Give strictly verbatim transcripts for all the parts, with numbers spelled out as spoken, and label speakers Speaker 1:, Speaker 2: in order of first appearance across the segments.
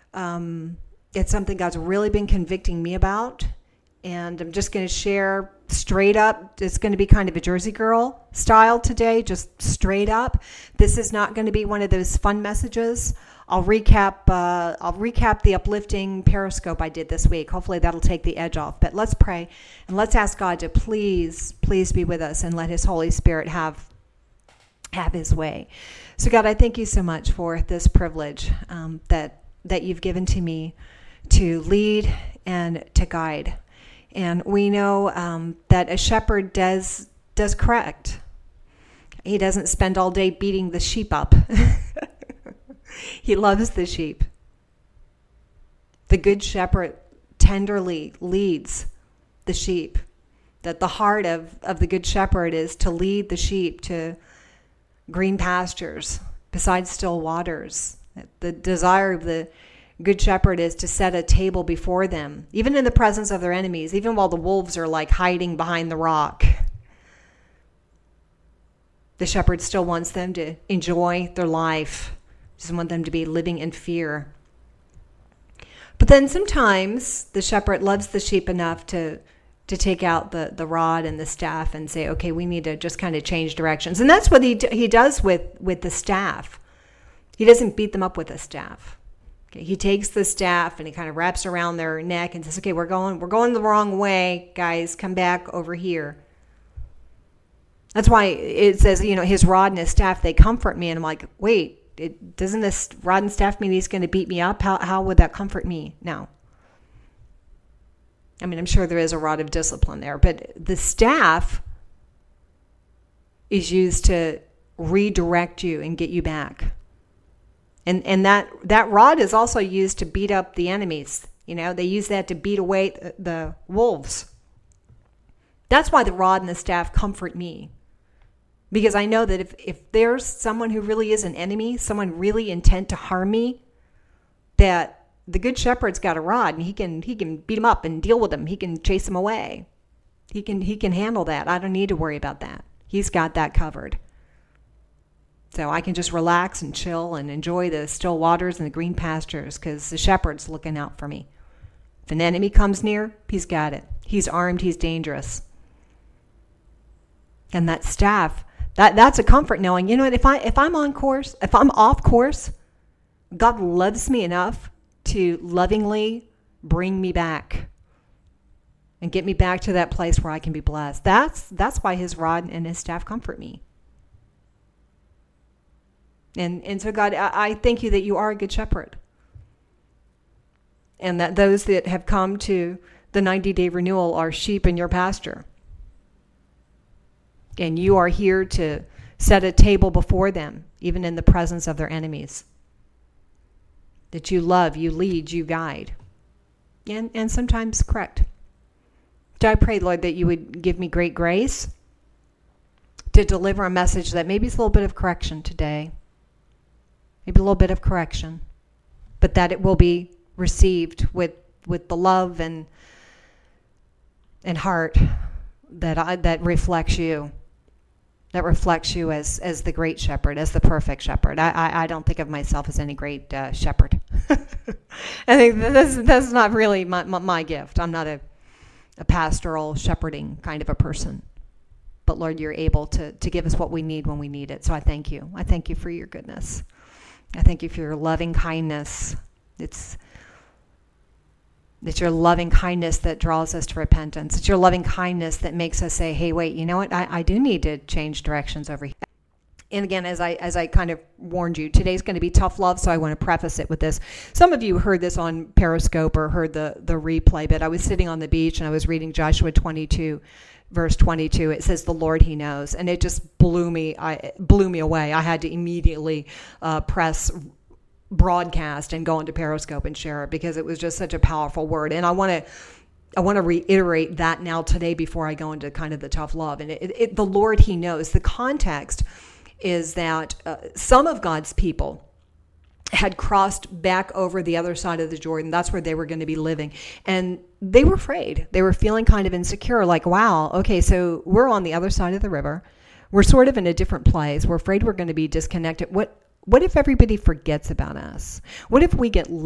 Speaker 1: Um, it's something God's really been convicting me about. And I'm just going to share straight up. It's going to be kind of a Jersey girl style today, just straight up. This is not going to be one of those fun messages. I'll recap. Uh, I'll recap the uplifting Periscope I did this week. Hopefully that'll take the edge off. But let's pray and let's ask God to please, please be with us and let His Holy Spirit have have His way. So God, I thank you so much for this privilege um, that that you've given to me to lead and to guide. And we know um, that a shepherd does does correct. He doesn't spend all day beating the sheep up. He loves the sheep. The good shepherd tenderly leads the sheep. That the heart of, of the good shepherd is to lead the sheep to green pastures beside still waters. The desire of the good shepherd is to set a table before them, even in the presence of their enemies, even while the wolves are like hiding behind the rock. The shepherd still wants them to enjoy their life. Doesn't want them to be living in fear. But then sometimes the shepherd loves the sheep enough to to take out the, the rod and the staff and say, okay, we need to just kind of change directions. And that's what he he does with, with the staff. He doesn't beat them up with a staff. Okay, he takes the staff and he kind of wraps around their neck and says, okay, we're going we're going the wrong way, guys. Come back over here. That's why it says, you know, his rod and his staff, they comfort me. And I'm like, wait, it, doesn't this rod and staff mean he's going to beat me up? How how would that comfort me? No. I mean, I'm sure there is a rod of discipline there, but the staff is used to redirect you and get you back. And and that, that rod is also used to beat up the enemies. You know, they use that to beat away the, the wolves. That's why the rod and the staff comfort me. Because I know that if, if there's someone who really is an enemy, someone really intent to harm me, that the good shepherd's got a rod and he can he can beat him up and deal with him. He can chase him away. He can he can handle that. I don't need to worry about that. He's got that covered. So I can just relax and chill and enjoy the still waters and the green pastures because the shepherd's looking out for me. If an enemy comes near, he's got it. He's armed. He's dangerous. And that staff, that that's a comfort knowing, you know what, if I if I'm on course, if I'm off course, God loves me enough to lovingly bring me back and get me back to that place where I can be blessed. That's that's why his rod and his staff comfort me. And and so God, I, I thank you that you are a good shepherd. And that those that have come to the ninety-day renewal are sheep in your pasture. And you are here to set a table before them, even in the presence of their enemies. That you love, you lead, you guide. And, and sometimes correct. So I pray, Lord, that you would give me great grace to deliver a message that maybe is a little bit of correction today. Maybe a little bit of correction. But that it will be received with, with the love and and heart that I, that reflects you. That reflects you as, as the great shepherd, as the perfect shepherd. I, I, I don't think of myself as any great uh, shepherd. I think this that's not really my, my, my gift. I'm not a, a pastoral shepherding kind of a person. But Lord, you're able to, to give us what we need when we need it. So I thank you. I thank you for your goodness. I thank you for your loving kindness. It's It's your loving kindness that draws us to repentance. It's your loving kindness that makes us say, hey, wait, you know what? I, I do need to change directions over here. And again, as I as I kind of warned you, today's going to be tough love, so I want to preface it with this. Some of you heard this on Periscope or heard the, the replay, but I was sitting on the beach and I was reading Joshua twenty-two, verse twenty-two. It says, the Lord he knows. And it just blew me, I blew me away. I had to immediately uh, press broadcast and go into Periscope and share it because it was just such a powerful word. And I want to I want to reiterate that now today before I go into kind of the tough love. And it, it, the Lord he knows. The context is that uh, some of God's people had crossed back over the other side of the Jordan. That's where they were going to be living. And they were afraid. They were feeling kind of insecure, like, wow, okay, so we're on the other side of the river. We're sort of in a different place. We're afraid we're going to be disconnected. What What if everybody forgets about us? What if we get left behind?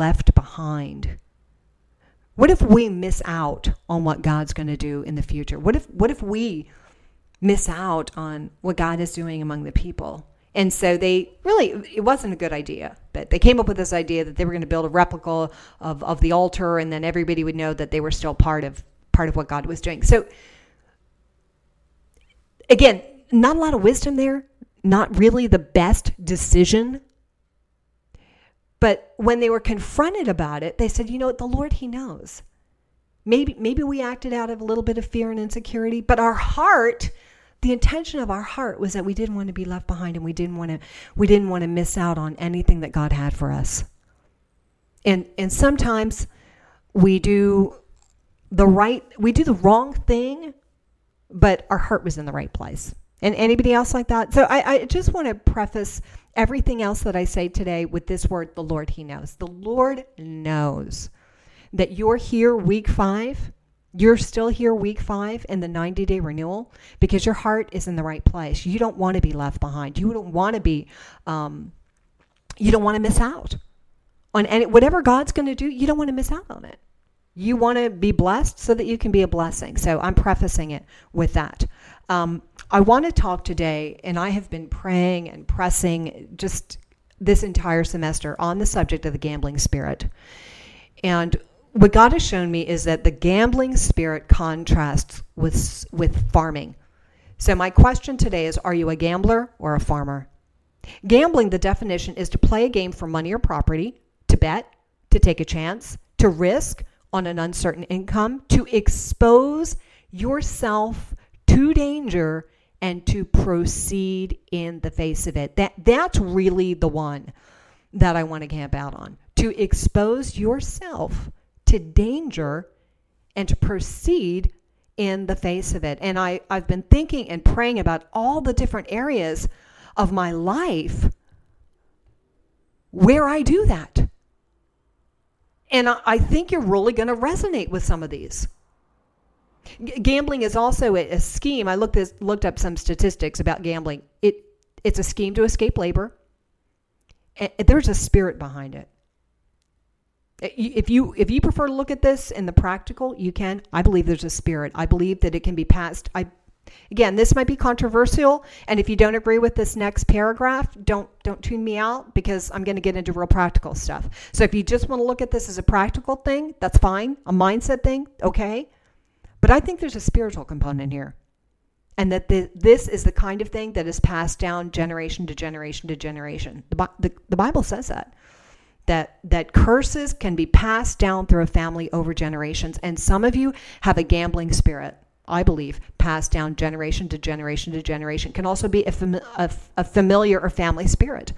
Speaker 1: behind? What if we miss out on what God's going to do in the future? What if what if we miss out on what God is doing among the people? And so they really, it wasn't a good idea, but they came up with this idea that they were going to build a replica of, of the altar, and then everybody would know that they were still part of part of what God was doing. So again, not a lot of wisdom there, not really the best decision. But when they were confronted about it, they said, you know what, the Lord, he knows. Maybe maybe we acted out of a little bit of fear and insecurity, but our heart, the intention of our heart was that we didn't want to be left behind, and we didn't want to we didn't want to miss out on anything that God had for us. And and sometimes we do the right we do the wrong thing, but our heart was in the right place. And anybody else like that? So I, I just want to preface everything else that I say today with this word, the Lord, he knows. The Lord knows that you're here week five. You're still here week five in the ninety-day renewal because your heart is in the right place. You don't want to be left behind. You don't want to be, um, you don't want to miss out on any, whatever God's going to do. You don't want to miss out on it. You want to be blessed so that you can be a blessing. So I'm prefacing it with that. Um, I want to talk today, and I have been praying and pressing just this entire semester on the subject of the gambling spirit. And what God has shown me is that the gambling spirit contrasts with with farming. So my question today is, are you a gambler or a farmer? Gambling, the definition, is to play a game for money or property, to bet, to take a chance, to risk on an uncertain income, to expose yourself to danger, and to proceed in the face of it. That that's really the one that I want to camp out on. To expose yourself to danger and to proceed in the face of it. And I, I've been thinking and praying about all the different areas of my life where I do that. And I, I think you're really going to resonate with some of these. G- gambling is also a, a scheme. I looked this, looked up some statistics about gambling. It It's a scheme to escape labor. And there's a spirit behind it. If you if you prefer to look at this in the practical, you can. I believe there's a spirit. I believe that it can be passed. I, again, this might be controversial, and if you don't agree with this next paragraph, don't don't tune me out because I'm going to get into real practical stuff. So if you just want to look at this as a practical thing, that's fine. A mindset thing, okay. But I think there's a spiritual component here, and that the, this is the kind of thing that is passed down generation to generation to generation. The, the, the Bible says that. That that curses can be passed down through a family over generations. And some of you have a gambling spirit, I believe, passed down generation to generation to generation. Can also be a, fami- a, a familiar or family spirit.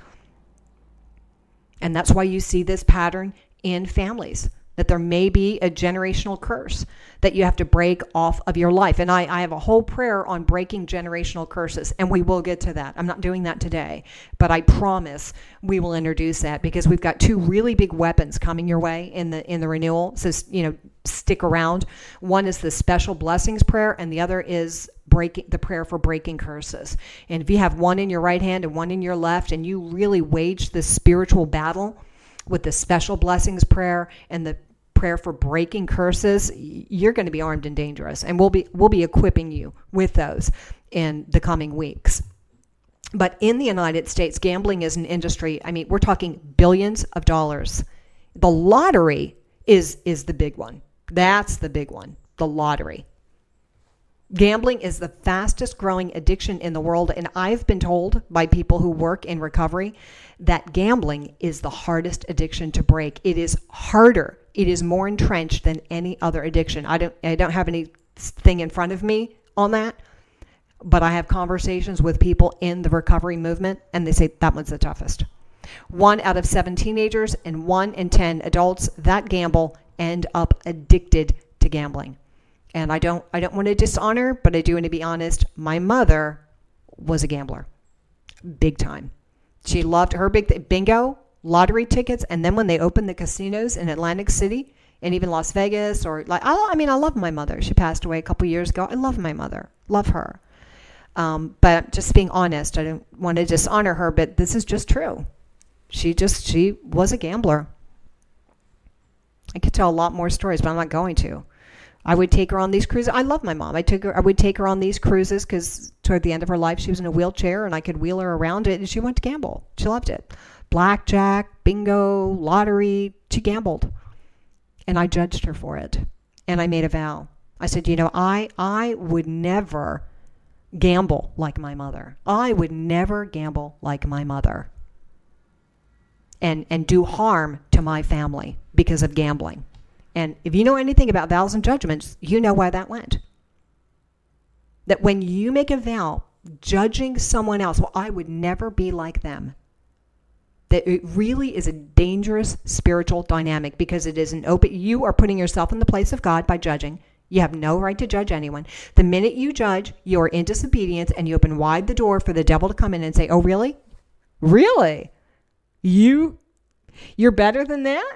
Speaker 1: And that's why you see this pattern in families, that there may be a generational curse that you have to break off of your life. And I, I have a whole prayer on breaking generational curses, and we will get to that. I'm not doing that today, but I promise we will introduce that because we've got two really big weapons coming your way in the in the renewal. So, you know, stick around. One is the special blessings prayer, and the other is breaking the prayer for breaking curses. And if you have one in your right hand and one in your left, and you really wage this spiritual battle with the special blessings prayer and the prayer for breaking curses, you're going to be armed and dangerous. And we'll be we'll be equipping you with those in the coming weeks. But in the United States, gambling is an industry. I mean, we're talking billions of dollars. The lottery is is the big one. That's the big one, the lottery. Gambling is the fastest growing addiction in the world, and I've been told by people who work in recovery that gambling is the hardest addiction to break. It is harder. It is more entrenched than any other addiction. I don't I don't have anything in front of me on that, but I have conversations with people in the recovery movement, and they say that one's the toughest. One out of seven teenagers and one in ten adults that gamble end up addicted to gambling. And I don't I don't want to dishonor, but I do want to be honest. My mother was a gambler. Big time. She loved her big th- bingo, lottery tickets, and then when they opened the casinos in Atlantic City and even Las Vegas, or like I, I mean, I love my mother. She passed away a couple years ago. I love my mother. Love her. Um, but just being honest, I don't want to dishonor her, but this is just true. She just she was a gambler. I could tell a lot more stories, but I'm not going to. I would take her on these cruises. I love my mom. I took her. I would take her on these cruises because toward the end of her life, she was in a wheelchair, and I could wheel her around it. And she went to gamble. She loved it. Blackjack, bingo, lottery. She gambled, and I judged her for it. And I made a vow. I said, you know, I I would never gamble like my mother. I would never gamble like my mother. And and do harm to my family because of gambling. And if you know anything about vows and judgments, you know why that went. That when you make a vow judging someone else, well, I would never be like them. That it really is a dangerous spiritual dynamic because it is an open, you are putting yourself in the place of God by judging. You have no right to judge anyone. The minute you judge, you are in disobedience and you open wide the door for the devil to come in and say, oh, really? Really? You, you're better than that?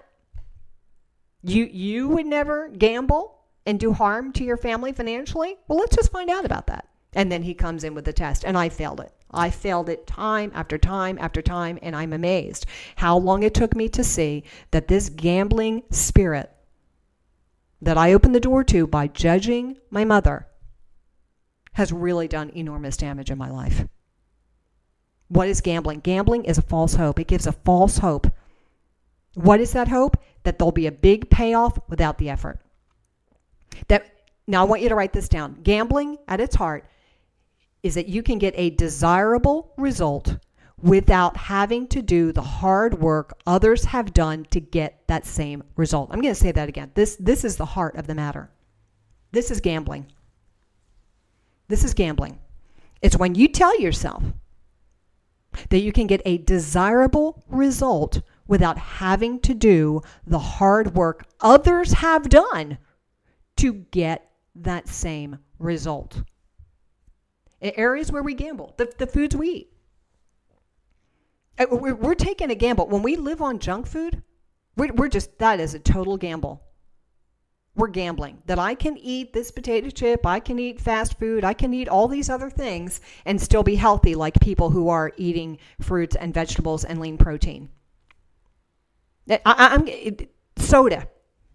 Speaker 1: You you would never gamble and do harm to your family financially? Well, let's just find out about that. And then he comes in with the test, and I failed it. I failed it time after time after time, and I'm amazed how long it took me to see that this gambling spirit that I opened the door to by judging my mother has really done enormous damage in my life. What is gambling? Gambling is a false hope. It gives a false hope. What is that hope? That there'll be a big payoff without the effort. That now I want you to write this down. Gambling at its heart is that you can get a desirable result without having to do the hard work others have done to get that same result. I'm going to say that again. This this is the heart of the matter. This is gambling. This is gambling. It's when you tell yourself that you can get a desirable result without having to do the hard work others have done to get that same result. In areas where we gamble, the, the foods we eat. We're, we're taking a gamble. When we live on junk food, we're, we're just, that is a total gamble. We're gambling. That I can eat this potato chip, I can eat fast food, I can eat all these other things and still be healthy like people who are eating fruits and vegetables and lean protein. I, I'm soda.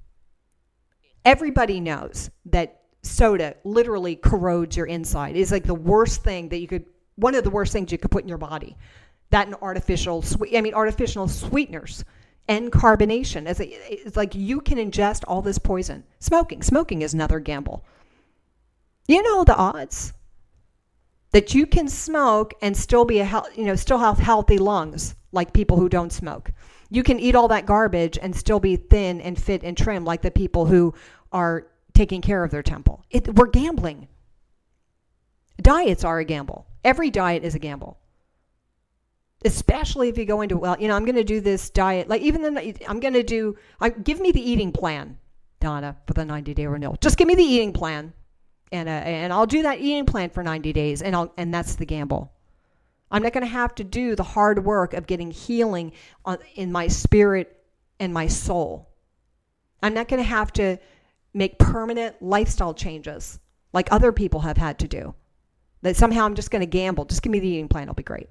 Speaker 1: Everybody knows that soda literally corrodes your inside. It's like the worst thing that you could, one of the worst things you could put in your body. That and artificial sweet, I mean, artificial sweeteners and carbonation. It's, it's like you can ingest all this poison. Smoking. Smoking is another gamble. You know the odds that you can smoke and still be a, you know, still have healthy lungs like people who don't smoke. You can eat all that garbage and still be thin and fit and trim like the people who are taking care of their temple. It, we're gambling. Diets are a gamble. Every diet is a gamble. Especially if you go into, well, you know, I'm going to do this diet. Like even then, I'm going to do, I, give me the eating plan, Donna, for the ninety-day renewal. Just give me the eating plan. And uh, and I'll do that eating plan for ninety days. And I'll and that's the gamble. I'm not going to have to do the hard work of getting healing on, in my spirit and my soul. I'm not going to have to make permanent lifestyle changes like other people have had to do. That somehow I'm just going to gamble. Just give me the eating plan. It'll be great.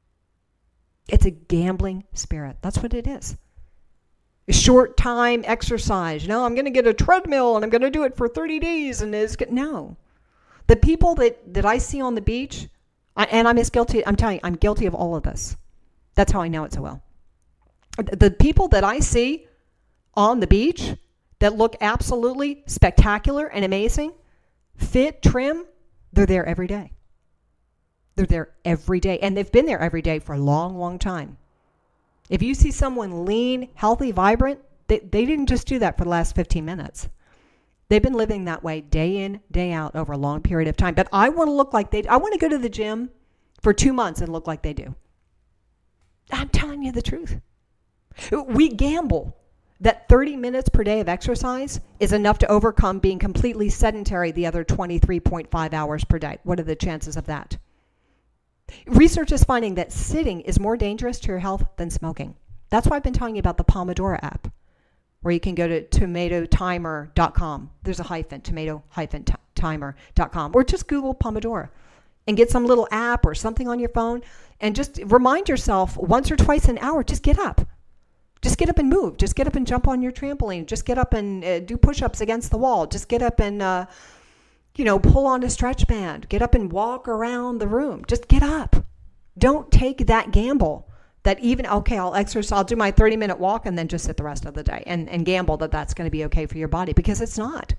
Speaker 1: It's a gambling spirit. That's what it is. A short time exercise. You know, I'm going to get a treadmill and I'm going to do it for thirty days. And it's good. No. The people that, that I see on the beach, I, and I'm as guilty, I'm telling you, I'm guilty of all of this. That's how I know it so well. The people that I see on the beach that look absolutely spectacular and amazing, fit, trim, they're there every day. They're there every day. And they've been there every day for a long, long time. If you see someone lean, healthy, vibrant, they, they didn't just do that for the last fifteen minutes. They've been living that way day in, day out over a long period of time. But I want to look like they, I want to go to the gym for two months and look like they do. I'm telling you the truth. We gamble that thirty minutes per day of exercise is enough to overcome being completely sedentary the other twenty-three point five hours per day. What are the chances of that? Research is finding that sitting is more dangerous to your health than smoking. That's why I've been telling you about the Pomodoro app, where you can go to tomato timer dot com. There's a hyphen, tomato timer dot com, or just Google Pomodoro and get some little app or something on your phone and just remind yourself once or twice an hour, just get up. Just get up and move. Just get up and jump on your trampoline. Just get up and uh, do push-ups against the wall. Just get up and, uh, you know, pull on a stretch band. Get up and walk around the room. Just get up. Don't take that gamble that even, okay, I'll exercise, I'll do my thirty-minute walk and then just sit the rest of the day and, and gamble that that's going to be okay for your body, because it's not.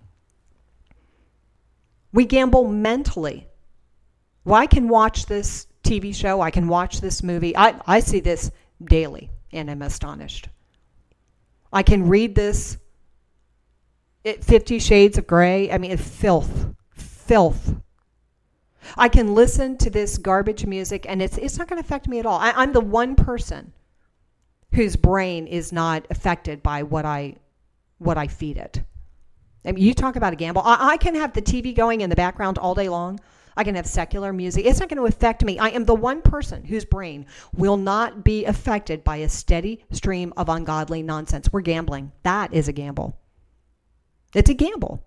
Speaker 1: We gamble mentally. Well, I can watch this T V show. I can watch this movie. I, I see this daily. And I'm astonished. I can read this, it, Fifty Shades of Grey. I mean, it's filth, filth. I can listen to this garbage music, and it's it's not going to affect me at all. I, I'm the one person whose brain is not affected by what I what I feed it. I mean, you talk about a gamble. I, I can have the T V going in the background all day long. I can have secular music. It's not going to affect me. I am the one person whose brain will not be affected by a steady stream of ungodly nonsense. We're gambling. That is a gamble. It's a gamble.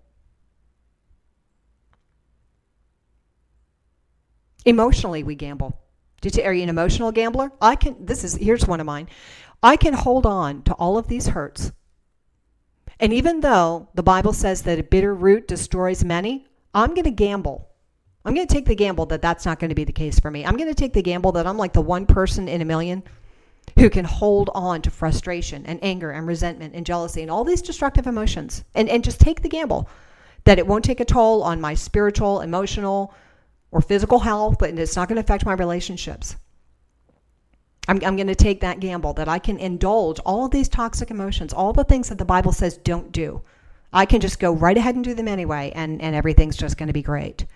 Speaker 1: Emotionally, we gamble. Did you, are you an emotional gambler? I can, this is, here's one of mine. I can hold on to all of these hurts. And even though the Bible says that a bitter root destroys many, I'm going to gamble. I'm going to take the gamble that that's not going to be the case for me. I'm going to take the gamble that I'm like the one person in a million who can hold on to frustration and anger and resentment and jealousy and all these destructive emotions, and, and just take the gamble that it won't take a toll on my spiritual, emotional, or physical health, and it's not going to affect my relationships. I'm, I'm going to take that gamble that I can indulge all of these toxic emotions, all the things that the Bible says don't do. I can just go right ahead and do them anyway, and, and everything's just going to be great.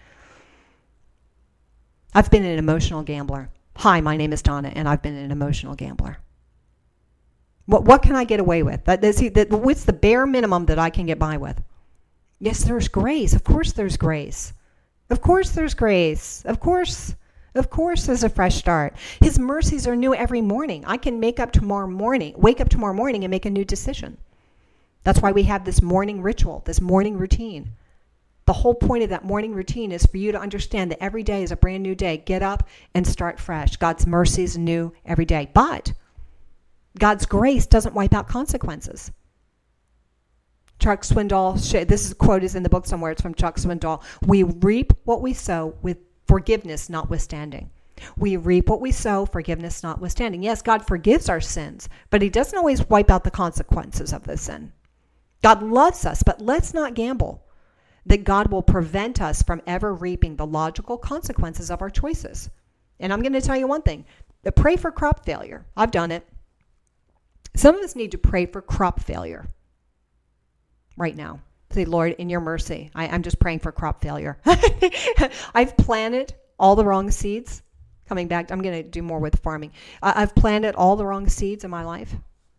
Speaker 1: I've been an emotional gambler. Hi, my name is Donna, and I've been an emotional gambler. What what can I get away with? That, that, see, that, what's the bare minimum that I can get by with? Yes, there's grace. Of course there's grace. Of course there's grace. Of course, of course there's a fresh start. His mercies are new every morning. I can make up tomorrow morning, wake up tomorrow morning and make a new decision. That's why we have this morning ritual, this morning routine. The whole point of that morning routine is for you to understand that every day is a brand new day. Get up and start fresh. God's mercy is new every day. But God's grace doesn't wipe out consequences. Chuck Swindoll, this is, quote is in the book somewhere. It's from Chuck Swindoll. We reap what we sow, with forgiveness notwithstanding. We reap what we sow, forgiveness notwithstanding. Yes, God forgives our sins, but he doesn't always wipe out the consequences of the sin. God loves us, but let's not gamble that God will prevent us from ever reaping the logical consequences of our choices. And I'm going to tell you one thing. Pray for crop failure. I've done it. Some of us need to pray for crop failure right now. Say, Lord, in your mercy, I, I'm just praying for crop failure. I've planted all the wrong seeds. Coming back, I'm going to do more with farming. Uh, I've planted all the wrong seeds in my life.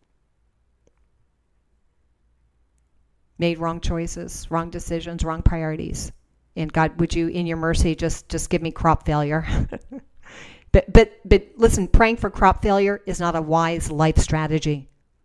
Speaker 1: Made wrong choices, wrong decisions, wrong priorities. And God, would you, in your mercy, just, just give me crop failure? but, but, but listen, praying for crop failure is not a wise life strategy.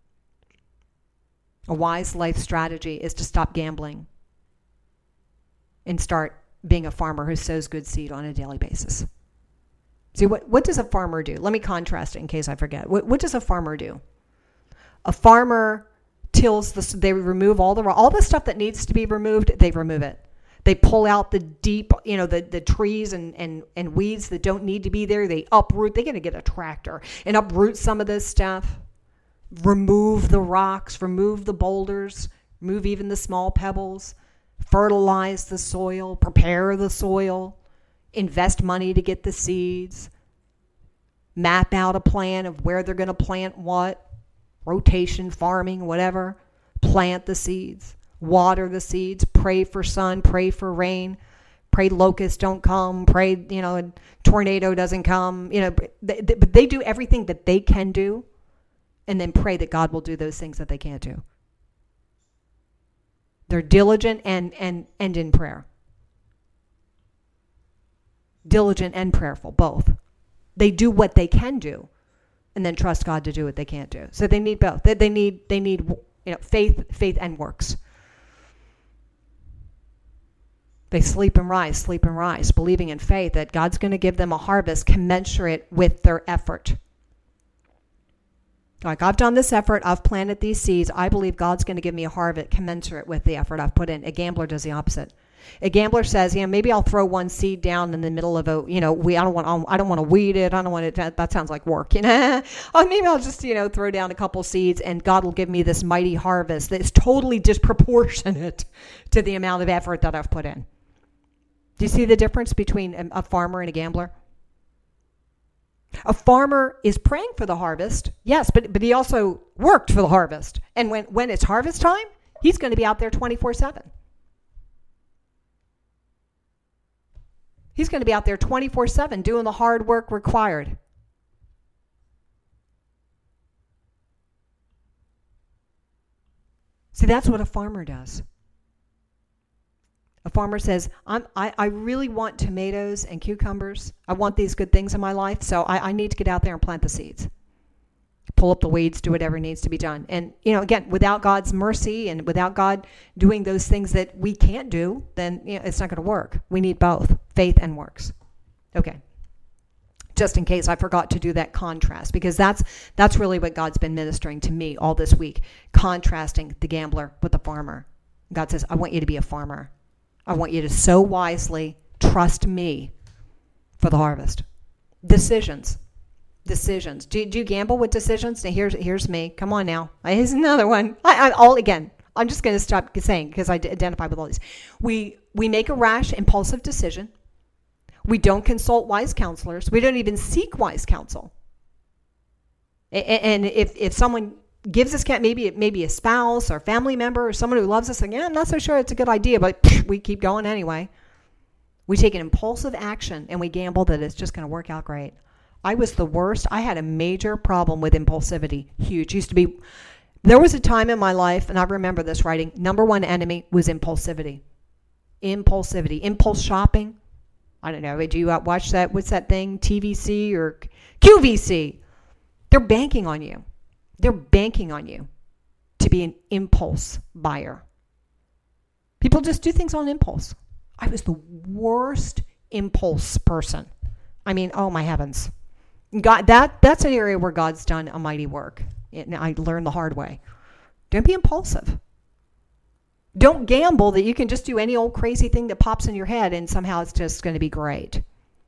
Speaker 1: A wise life strategy is to stop gambling and start being a farmer who sows good seed on a daily basis. See, what, what does a farmer do? Let me contrast it in case I forget. What, what does a farmer do? A farmer tills, the, they remove all the all the stuff that needs to be removed, they remove it. They pull out the deep, you know, the, the trees and, and, and weeds that don't need to be there. They uproot. They're going to get a tractor and uproot some of this stuff. Remove the rocks, remove the boulders, remove even the small pebbles, fertilize the soil, prepare the soil, invest money to get the seeds, map out a plan of where they're going to plant what, rotation, farming, whatever, plant the seeds, water the seeds, pray for sun, pray for rain, pray locusts don't come, pray, you know, a tornado doesn't come, you know, they, they, but they do everything that they can do and then pray that God will do those things that they can't do. They're diligent and, and, and in prayer. Diligent and prayerful, both. They do what they can do and then trust God to do what they can't do. So they need both. They, they need, they need, you know, faith, faith and works. They sleep and rise, sleep and rise, believing in faith that God's going to give them a harvest commensurate with their effort. Like, I've done this effort, I've planted these seeds, I believe God's going to give me a harvest commensurate with the effort I've put in. A gambler does the opposite. A gambler says, you know, maybe I'll throw one seed down in the middle of a, you know, we I don't want I don't want to weed it. I don't want it. That, that sounds like work, you know. Or maybe I'll just, you know, throw down a couple seeds, and God will give me this mighty harvest that's totally disproportionate to the amount of effort that I've put in. Do you see the difference between a, a farmer and a gambler? A farmer is praying for the harvest, yes, but but he also worked for the harvest. And when when it's harvest time, he's going to be out there twenty-four seven. He's going to be out there twenty-four seven doing the hard work required. See, that's what a farmer does. A farmer says, I'm, I, I really want tomatoes and cucumbers. I want these good things in my life, so I, I need to get out there and plant the seeds. Pull up the weeds, do whatever needs to be done. And, you know, again, without God's mercy and without God doing those things that we can't do, then, you know, it's not going to work. We need both, faith and works. Okay. Just in case I forgot to do that contrast, because that's that's really what God's been ministering to me all this week, contrasting the gambler with the farmer. God says, I want you to be a farmer. I want you to sow wisely, trust me for the harvest. Decisions. Decisions. Do, do you gamble with decisions? Now here's here's me. Come on now. Here's another one. I, I all again. I'm just going to stop saying because I identify with all these. We we make a rash, impulsive decision. We don't consult wise counselors. We don't even seek wise counsel. And if if someone gives us maybe maybe a spouse or family member or someone who loves us, like, yeah, I'm not so sure it's a good idea, but we keep going anyway. We take an impulsive action and we gamble that it's just going to work out great. I was the worst. I had a major problem with impulsivity. Huge. Used to be, there was a time in my life, and I remember this writing, number one enemy was impulsivity. Impulsivity. Impulse shopping. I don't know. Do you watch that? What's that thing? T V C or Q V C? They're banking on you. They're banking on you to be an impulse buyer. People just do things on impulse. I was the worst impulse person. I mean, oh my heavens. God, that that's an area where God's done a mighty work. And I learned the hard way. Don't be impulsive. Don't gamble that you can just do any old crazy thing that pops in your head and somehow it's just going to be great.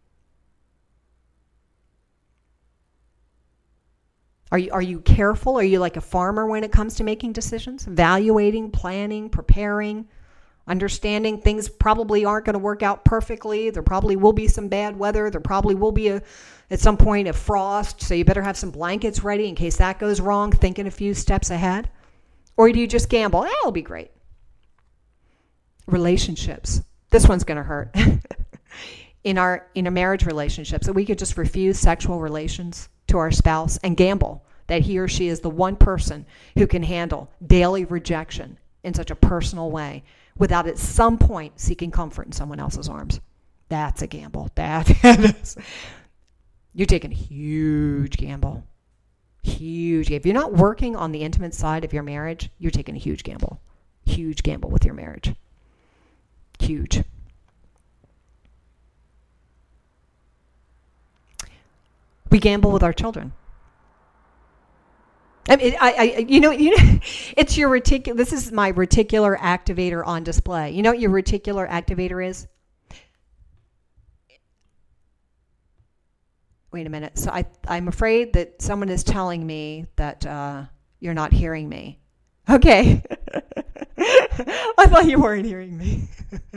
Speaker 1: Are you are you careful? Are you like a farmer when it comes to making decisions? Evaluating, planning, preparing, understanding things probably aren't going to work out perfectly. There probably will be some bad weather. There probably will be a at some point a frost, so you better have some blankets ready in case that goes wrong, thinking a few steps ahead. Or do you just gamble? Eh, it'll be great. Relationships. This one's going to hurt. in our in a marriage relationship, so we could just refuse sexual relations to our spouse and gamble that he or she is the one person who can handle daily rejection in such a personal way without at some point seeking comfort in someone else's arms. That's a gamble. That is. You're taking a huge gamble. Huge. If you're not working on the intimate side of your marriage, you're taking a huge gamble. Huge gamble with your marriage. Huge. We gamble with our children. I mean, I, I, you know, you know, it's your reticular. This is my reticular activator on display. You know what your reticular activator is? Wait a minute. So I, I'm afraid that someone is telling me that uh, you're not hearing me. Okay. I thought you weren't hearing me.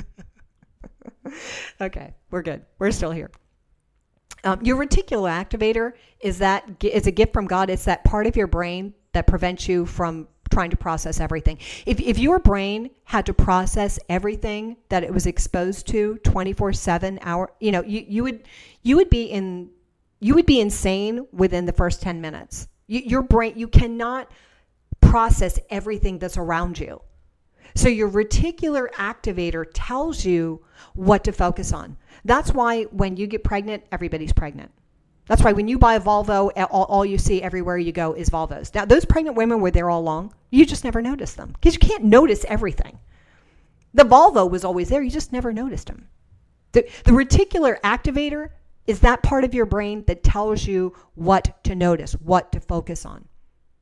Speaker 1: Okay, we're good. We're still here. Um, your reticular activator is that is a gift from God. It's that part of your brain that prevents you from trying to process everything. If if your brain had to process everything that it was exposed to twenty-four seven hour, you know, you, you would you would be in you would be insane within the first ten minutes. You, your brain, you cannot process everything that's around you. So your reticular activator tells you what to focus on. That's why when you get pregnant, everybody's pregnant. That's why when you buy a Volvo, all, all you see everywhere you go is Volvos. Now, those pregnant women were there all along. You just never noticed them because you can't notice everything. The Volvo was always there. You just never noticed them. The, the reticular activator is that part of your brain that tells you what to notice, what to focus on.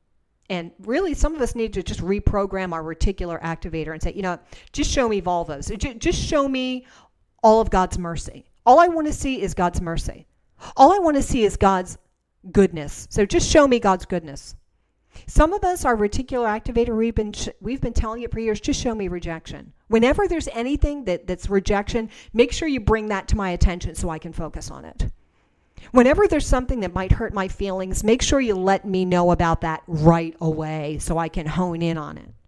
Speaker 1: And really, some of us need to just reprogram our reticular activator and say, you know, just show me volvos. Just show me all of God's mercy. All I want to see is God's mercy. All I want to see is God's goodness. So just show me God's goodness. Some of us, our reticular activator, we've been we've been telling it for years, just show me rejection. Whenever there's anything that, that's rejection, make sure you bring that to my attention so I can focus on it. Whenever there's something that might hurt my feelings, make sure you let me know about that right away so I can hone in on it.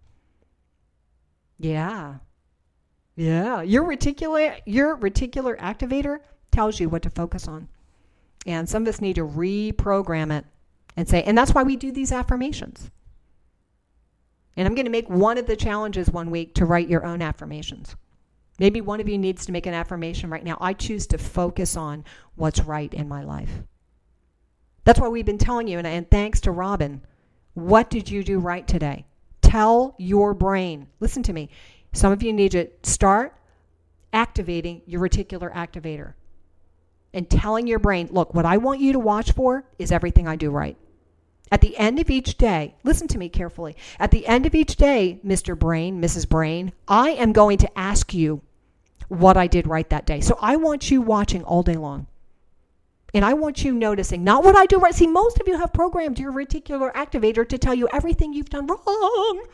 Speaker 1: Yeah. Yeah. Your reticular, your reticular activator tells you what to focus on. And some of us need to reprogram it and say, and that's why we do these affirmations. And I'm going to make one of the challenges one week to write your own affirmations. Maybe one of you needs to make an affirmation right now. I choose to focus on what's right in my life. That's why we've been telling you, and, and thanks to Robin, what did you do right today? Tell your brain. Listen to me. Some of you need to start activating your reticular activator and telling your brain, look, what I want you to watch for is everything I do right. At the end of each day, listen to me carefully. At the end of each day, Mister Brain, Missus Brain, I am going to ask you what I did right that day. So I want you watching all day long. And I want you noticing, not what I do right. See, most of you have programmed your reticular activator to tell you everything you've done wrong.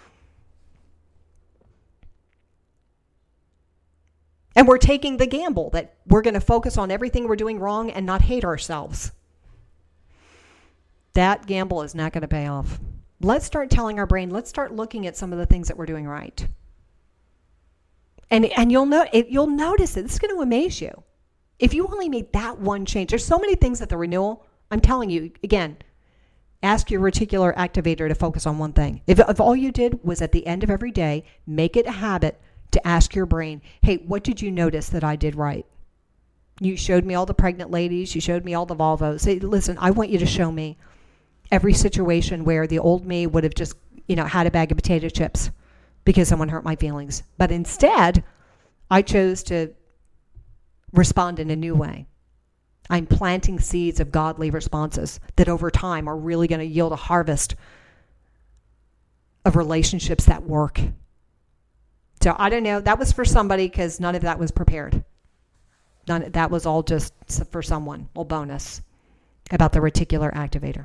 Speaker 1: And we're taking the gamble that we're going to focus on everything we're doing wrong and not hate ourselves. That gamble is not going to pay off. Let's start telling our brain, let's start looking at some of the things that we're doing right. And and you'll know it, you'll notice it. This is going to amaze you. If you only made that one change. There's so many things at the renewal. I'm telling you, again, ask your reticular activator to focus on one thing. If, if all you did was at the end of every day, make it a habit to ask your brain, hey, what did you notice that I did right? You showed me all the pregnant ladies. You showed me all the Volvos. Say, listen, I want you to show me every situation where the old me would have just, you know, had a bag of potato chips because someone hurt my feelings. But instead, I chose to respond in a new way. I'm planting seeds of godly responses that over time are really going to yield a harvest of relationships that work. So I don't know. That was for somebody because none of that was prepared. None, that was all just for someone. A little bonus about the reticular activator.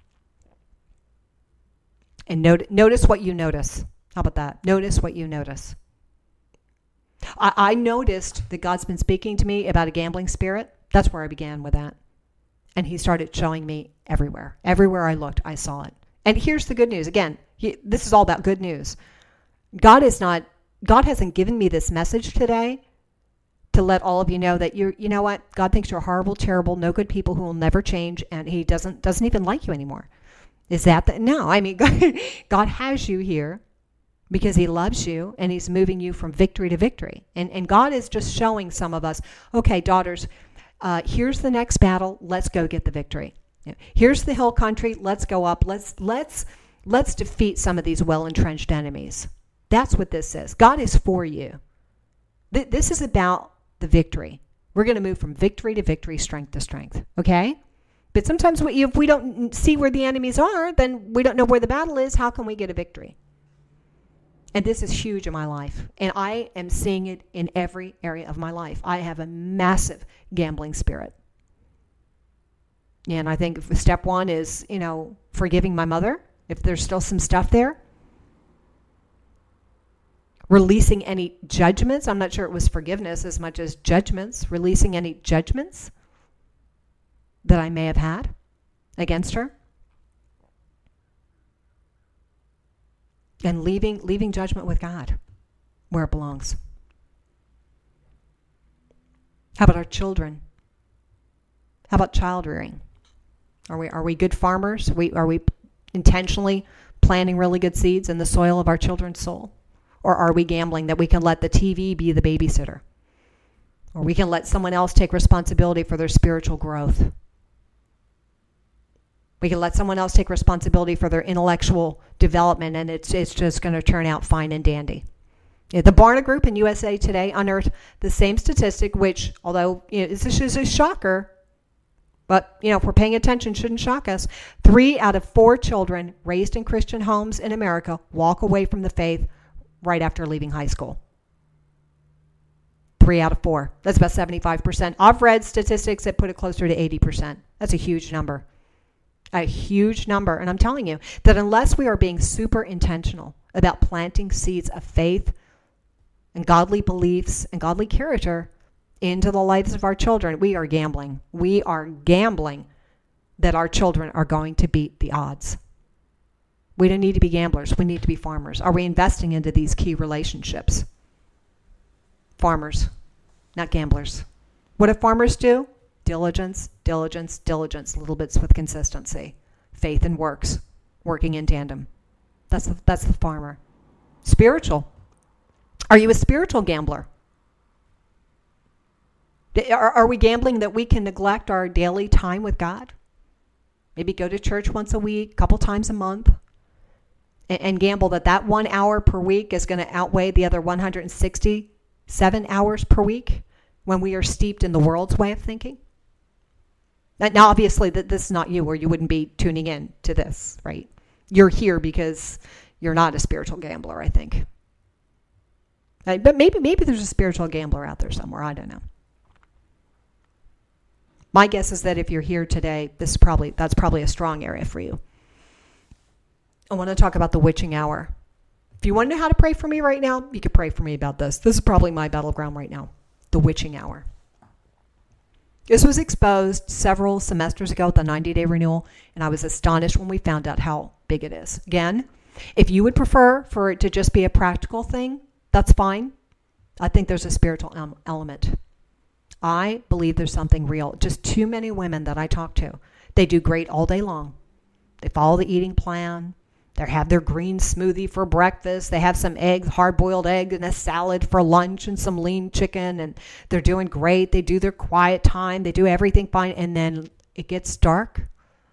Speaker 1: And not, notice what you notice. How about that? Notice what you notice. I, I noticed that God's been speaking to me about a gambling spirit. That's where I began with that. And he started showing me everywhere. Everywhere I looked, I saw it. And here's the good news. Again, he, this is all about good news. God is not, God hasn't given me this message today to let all of you know that you're, you know what? God thinks you're horrible, terrible, no good people who will never change, and he doesn't, doesn't even like you anymore. Is that the, no, I mean, God, God has you here because he loves you and he's moving you from victory to victory. And, and God is just showing some of us, okay, daughters, uh, here's the next battle. Let's go get the victory. Here's the hill country. Let's go up. Let's, let's, let's defeat some of these well-entrenched enemies. That's what this is. God is for you. Th- this is about the victory. We're going to move from victory to victory, strength to strength. Okay? But sometimes we, if we don't see where the enemies are, then we don't know where the battle is. How can we get a victory? And this is huge in my life. And I am seeing it in every area of my life. I have a massive gambling spirit. And I think step one is, you know, forgiving my mother, if there's still some stuff there. Releasing any judgments. I'm not sure it was forgiveness as much as judgments. Releasing any judgments that I may have had against her. And leaving leaving judgment with God where it belongs. How about our children? How about child rearing? Are we are we good farmers? Are we are we intentionally planting really good seeds in the soil of our children's soul? Or are we gambling that we can let the T V be the babysitter? Or we can let someone else take responsibility for their spiritual growth? We can let someone else take responsibility for their intellectual development, and it's it's just going to turn out fine and dandy. Yeah, the Barna Group in U S A Today unearthed the same statistic, which, although you know, this is a shocker, But, you know, if we're paying attention, shouldn't shock us. Three out of four children raised in Christian homes in America walk away from the faith right after leaving high school. Three out of four. That's about seventy-five percent. I've read statistics that put it closer to eighty percent. That's a huge number. A huge number. And I'm telling you that unless we are being super intentional about planting seeds of faith and godly beliefs and godly character into the lives of our children, we are gambling. We are gambling that our children are going to beat the odds. We don't need to be gamblers. We need to be farmers. Are we investing into these key relationships? Farmers, not gamblers. What do farmers do? Diligence, diligence, diligence, little bits with consistency. Faith and works, working in tandem. That's the, that's the farmer. Spiritual. Are you a spiritual gambler? Are, are we gambling that we can neglect our daily time with God? Maybe go to church once a week, a couple times a month, and, and gamble that that one hour per week is going to outweigh the other one hundred sixty-seven hours per week when we are steeped in the world's way of thinking? Now, obviously, that this is not you, or you wouldn't be tuning in to this, right? You're here because you're not a spiritual gambler, I think. But maybe maybe there's a spiritual gambler out there somewhere. I don't know. My guess is that if you're here today, this is probably that's probably a strong area for you. I want to talk about the witching hour. If you want to know how to pray for me right now, you could pray for me about this. This is probably my battleground right now, the witching hour. This was exposed several semesters ago at the ninety-day renewal, and I was astonished when we found out how big it is. Again, if you would prefer for it to just be a practical thing, that's fine. I think there's a spiritual element. I believe there's something real. Just too many women that I talk to, they do great all day long. They follow the eating plan. They have their green smoothie for breakfast. They have some eggs, hard-boiled egg and a salad for lunch and some lean chicken, and they're doing great. They do their quiet time. They do everything fine, and then it gets dark.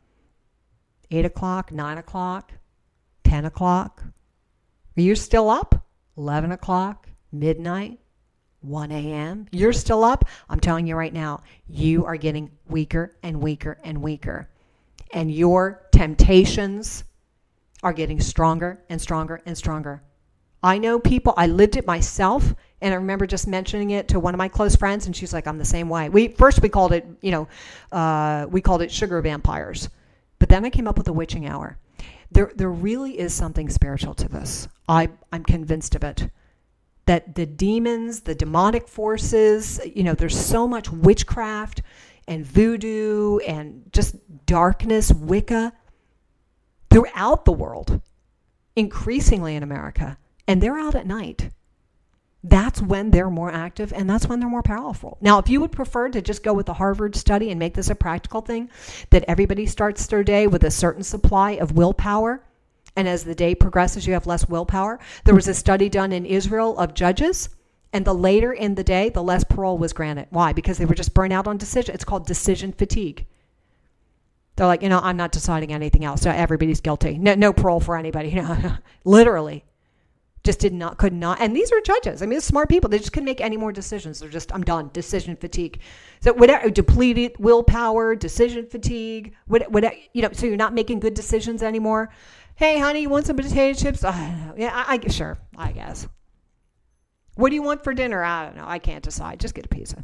Speaker 1: eight o'clock, nine o'clock, ten o'clock. Are you still up? eleven o'clock, midnight, one a.m. You're still up? I'm telling you right now, you are getting weaker and weaker and weaker. And your temptations are getting stronger and stronger and stronger. I know people, I lived it myself, and I remember just mentioning it to one of my close friends, and she's like, I'm the same way. We First we called it, you know, uh, we called it sugar vampires. But then I came up with the witching hour. There there really is something spiritual to this. I, I'm convinced of it. That the demons, the demonic forces, you know, there's so much witchcraft and voodoo and just darkness, Wicca, throughout the world, increasingly in America. And they're out at night. That's when they're more active, and that's when they're more powerful. Now, if you would prefer to just go with the Harvard study and make this a practical thing, that everybody starts their day with a certain supply of willpower, and as the day progresses, you have less willpower. There was a study done in Israel of judges, and the later in the day, the less parole was granted. Why? Because they were just burnt out on decision. It's called decision fatigue. They're like, you know, I'm not deciding anything else. So everybody's guilty. No, no parole for anybody. You know, literally, just did not, could not. And these are judges. I mean, they're smart people. They just couldn't make any more decisions. They're just, I'm done. Decision fatigue. So whatever, depleted willpower, decision fatigue. What, what, you know, so you're not making good decisions anymore. Hey, honey, you want some potato chips? I don't know. Yeah, I, I sure, I guess. What do you want for dinner? I don't know. I can't decide. Just get a pizza.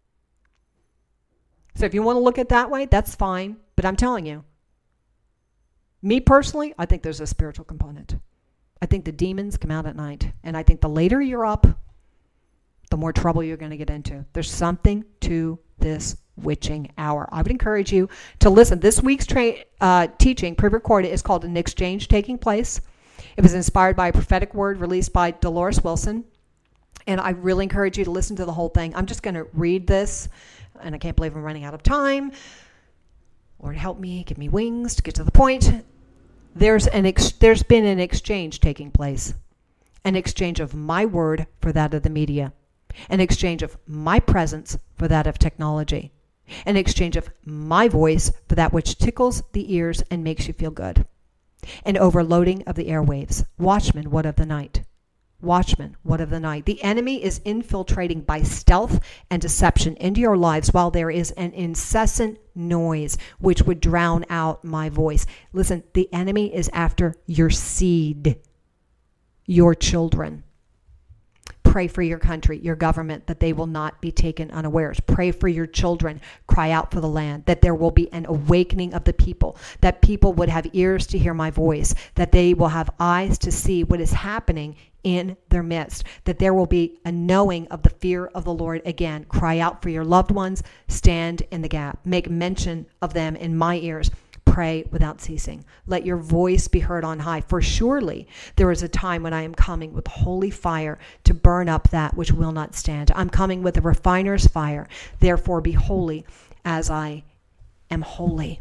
Speaker 1: So if you want to look at it that way, that's fine. But I'm telling you, me personally, I think there's a spiritual component. I think the demons come out at night. And I think the later you're up, the more trouble you're going to get into. There's something to this witching hour. I would encourage you to listen. This week's tra- uh, teaching, pre-recorded, is called An Exchange Taking Place. It was inspired by a prophetic word released by Dolores Wilson. And I really encourage you to listen to the whole thing. I'm just going to read this, and I can't believe I'm running out of time. Lord, help me, give me wings to get to the point. There's an ex- there's been an exchange taking place. An exchange of my word for that of the media. An exchange of my presence for that of technology. An exchange of my voice for that which tickles the ears and makes you feel good. An overloading of the airwaves. Watchmen, what of the night? watchman, what of the night? The enemy is infiltrating by stealth and deception into your lives while there is an incessant noise which would drown out my voice. Listen, the enemy is after your seed, your children. Pray for your country, your government, that they will not be taken unawares. Pray for your children. Cry out for the land, that there will be an awakening of the people, that people would have ears to hear my voice, that they will have eyes to see what is happening in their midst, that there will be a knowing of the fear of the Lord again. Cry out for your loved ones. Stand in the gap. Make mention of them in my ears. Pray without ceasing. Let your voice be heard on high. For surely there is a time when I am coming with holy fire to burn up that which will not stand. I'm coming with a refiner's fire. Therefore be holy as I am holy.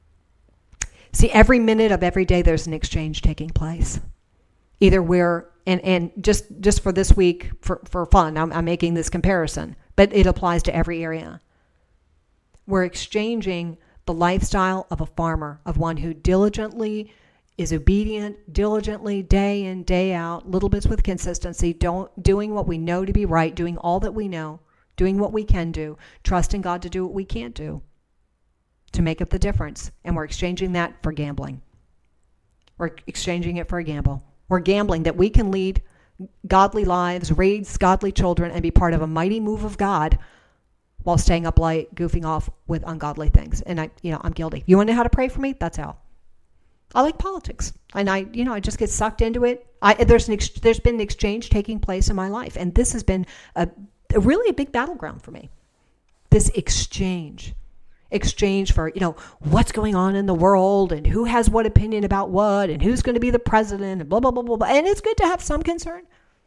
Speaker 1: See, every minute of every day there's an exchange taking place. Either we're, and, and just, just for this week, for, for fun, I'm, I'm making this comparison, but it applies to every area. We're exchanging the lifestyle of a farmer, of one who diligently is obedient, diligently, day in, day out, little bits with consistency, don't, doing what we know to be right, doing all that we know, doing what we can do, trusting God to do what we can't do, to make up the difference. And we're exchanging that for gambling. We're exchanging it for a gamble. We're gambling that we can lead godly lives, raise godly children, and be part of a mighty move of God while staying up late, goofing off with ungodly things. And I, you know, I'm guilty. You want to know how to pray for me? That's how. I like politics, and I, you know, I just get sucked into it. I, there's an, ex, there's been an exchange taking place in my life, and this has been a, a really a big battleground for me. This exchange, exchange for, you know, what's going on in the world, and who has what opinion about what, and who's going to be the president, and blah blah blah blah blah. And it's good to have some concern,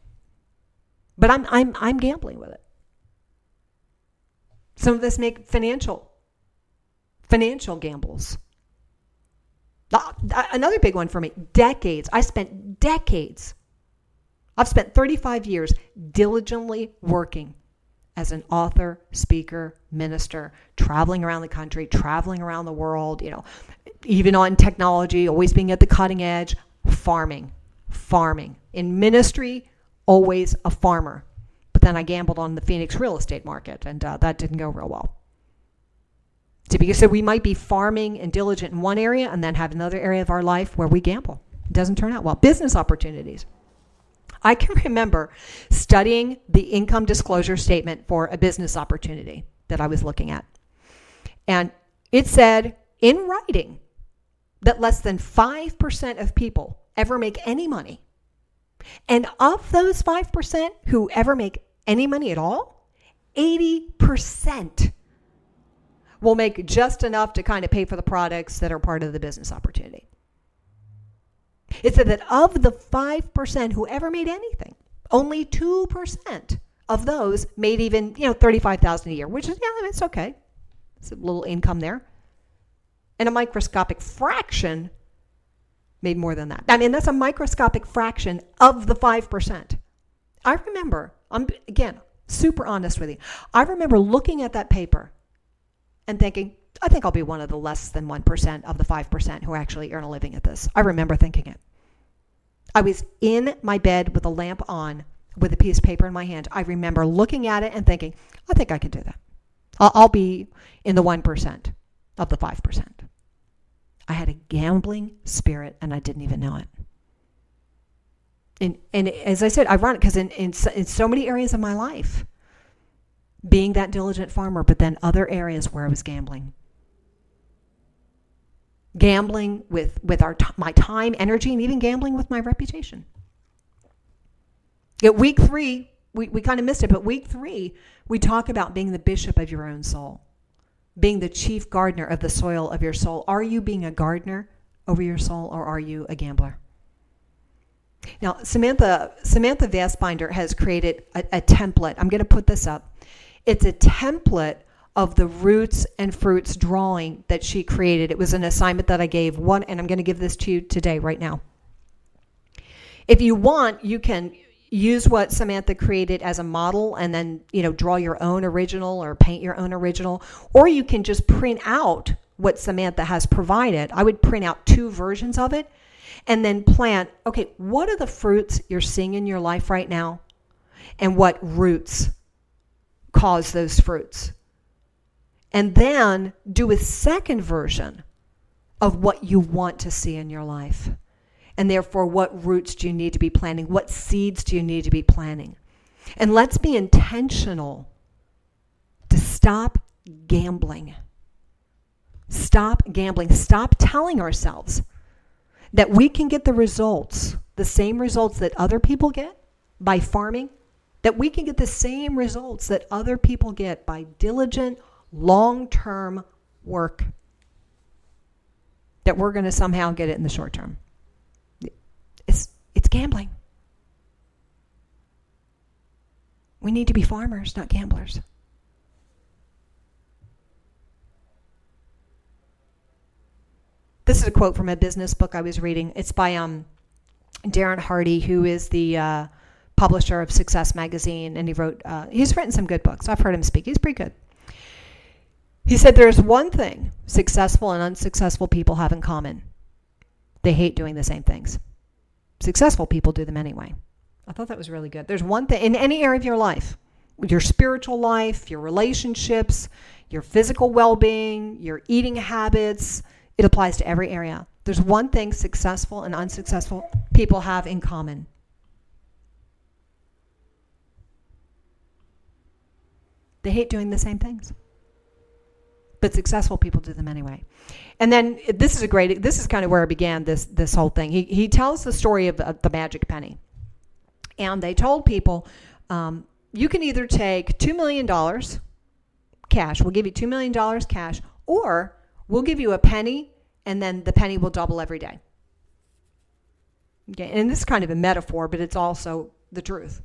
Speaker 1: but I'm I'm I'm gambling with it. Some of us make financial, financial gambles. Another big one for me, decades. I spent decades. I've spent thirty-five years diligently working as an author, speaker, minister, traveling around the country, traveling around the world, you know, even on technology, always being at the cutting edge, farming, farming. In ministry, always a farmer. Then I gambled on the Phoenix real estate market, and uh, that didn't go real well. So, because so we might be farming and diligent in one area and then have another area of our life where we gamble. It doesn't turn out well. Business opportunities. I can remember studying the income disclosure statement for a business opportunity that I was looking at. And it said in writing that less than five percent of people ever make any money. And of those five percent who ever make any money at all, eighty percent will make just enough to kind of pay for the products that are part of the business opportunity. It said that of the five percent who ever made anything, only two percent of those made even, you know, thirty-five thousand dollars a year, which is, yeah, it's okay. It's a little income there. And a microscopic fraction made more than that. I mean, that's a microscopic fraction of the five percent. I remember, I'm again, super honest with you. I remember looking at that paper and thinking, I think I'll be one of the less than one percent of the five percent who actually earn a living at this. I remember thinking it. I was in my bed with a lamp on with a piece of paper in my hand. I remember looking at it and thinking, I think I can do that. I'll, I'll be in the one percent of the five percent. I had a gambling spirit and I didn't even know it. And, and as I said, ironic, because in, in, in so many areas of my life, being that diligent farmer, but then other areas where I was gambling. Gambling with, with our t- my time, energy, and even gambling with my reputation. At week three, we, we kind of missed it, but week three, we talk about being the bishop of your own soul. Being the chief gardener of the soil of your soul. Are you being a gardener over your soul, or are you a gambler? Now, Samantha Samantha Vastbinder has created a, a template. I'm going to put this up. It's a template of the roots and fruits drawing that she created. It was an assignment that I gave one, and I'm going to give this to you today, right now. If you want, you can use what Samantha created as a model and then, you know, draw your own original or paint your own original, or you can just print out what Samantha has provided. I would print out two versions of it And then plant, okay, what are the fruits you're seeing in your life right now? And what roots cause those fruits? And then do a second version of what you want to see in your life. And therefore, what roots do you need to be planting? What seeds do you need to be planting? And let's be intentional to stop gambling. Stop gambling. Stop telling ourselves that we can get the results, the same results that other people get by farming, that we can get the same results that other people get by diligent, long-term work, that we're going to somehow get it in the short term. It's, it's gambling. We need to be farmers, not gamblers. This is a quote from a business book I was reading. It's by um, Darren Hardy, who is the uh, publisher of Success Magazine, and he wrote. Uh, he's written some good books. I've heard him speak. He's pretty good. He said, "There's one thing successful and unsuccessful people have in common: they hate doing the same things. Successful people do them anyway." I thought that was really good. There's one thing in any area of your life, your spiritual life, your relationships, your physical well-being, your eating habits. It applies to every area. There's one thing successful and unsuccessful people have in common. They hate doing the same things. But successful people do them anyway. And then this is a great, this is kind of where it began, this this whole thing. He he tells the story of, of the magic penny. And they told people, um, you can either take two million dollars cash, we'll give you two million dollars cash, or we'll give you a penny, and then the penny will double every day. Okay, and this is kind of a metaphor, but it's also the truth.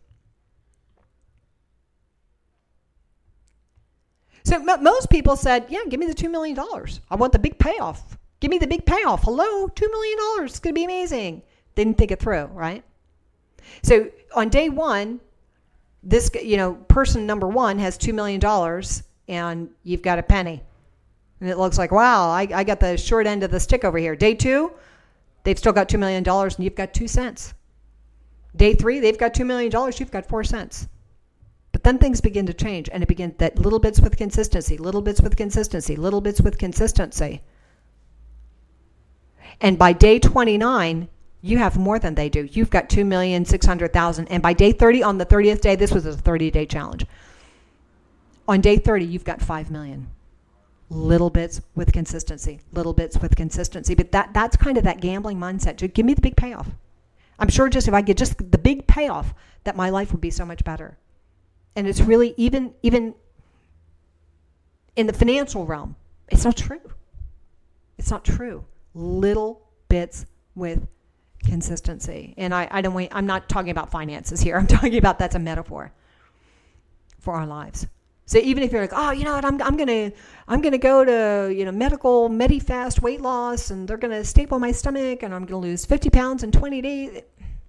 Speaker 1: So m- most people said, yeah, give me the two million dollars. I want the big payoff. Give me the big payoff. Hello, two million dollars. It's going to be amazing. They didn't think it through, right? So on day one, this, you know, person number one has two million dollars, and you've got a penny. And it looks like, wow, I, I got the short end of the stick over here. Day two, they've still got two million dollars, and you've got two cents. Day three, they've got two million dollars, you've got four cents. But then things begin to change, and it begins that little bits with consistency, little bits with consistency, little bits with consistency. And by day twenty-nine, you have more than they do. You've got two million six hundred thousand. And by day thirty, on the thirtieth day, this was a thirty-day challenge. On day thirty, you've got five million. Little bits with consistency, little bits with consistency. But that that's kind of that gambling mindset. Just give me the big payoff. I'm sure just if I get just the big payoff, that my life would be so much better. And it's really, even even in the financial realm, it's not true. It's not true. Little bits with consistency. And I, I don't wait, I'm not talking about finances here. I'm talking about that's a metaphor for our lives. So even if you're like, oh, you know what, I'm I'm gonna I'm gonna go to, you know, medical Medifast weight loss, and they're gonna staple my stomach, and I'm gonna lose fifty pounds in twenty days.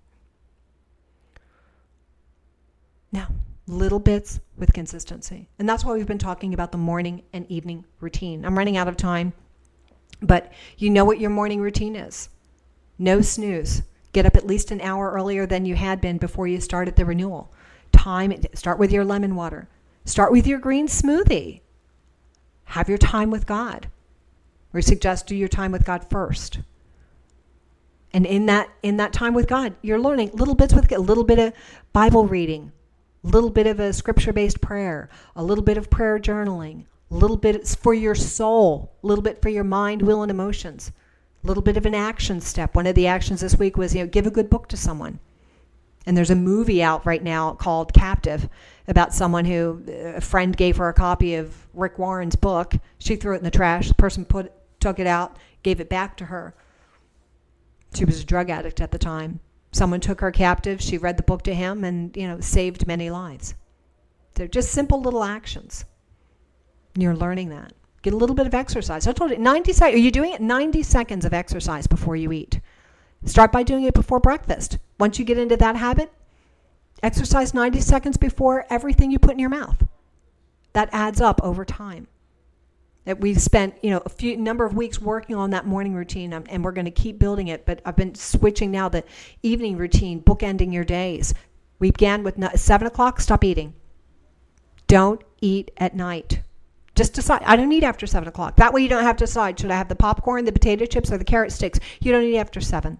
Speaker 1: No, little bits with consistency. And that's why we've been talking about the morning and evening routine. I'm running out of time, but you know what your morning routine is. No snooze. Get up at least an hour earlier than you had been before you started the renewal. Time, start with your lemon water. Start with your green smoothie. Have your time with God. We suggest do your time with God first. And in that in that time with God, you're learning little bits with a little bit of Bible reading, a little bit of a scripture-based prayer, a little bit of prayer journaling, a little bit for your soul, a little bit for your mind, will, and emotions, a little bit of an action step. One of the actions this week was, you know, give a good book to someone. And there's a movie out right now called Captive about someone who, a friend gave her a copy of Rick Warren's book. She threw it in the trash. The person put took it out, gave it back to her. She was a drug addict at the time. Someone took her captive. She read the book to him and, you know, saved many lives. They're just simple little actions. You're learning that. Get a little bit of exercise. I told you, ninety seconds. Are you doing it? ninety seconds of exercise before you eat. Start by doing it before breakfast. Once you get into that habit, exercise ninety seconds before everything you put in your mouth. That adds up over time. That we spent, you know, a few number of weeks working on that morning routine, um, and we're going to keep building it. But I've been switching now the evening routine, bookending your days. We began with seven o'clock. Stop eating. Don't eat at night. Just decide. I don't eat after seven o'clock. That way, you don't have to decide. Should I have the popcorn, the potato chips, or the carrot sticks? You don't eat after seven.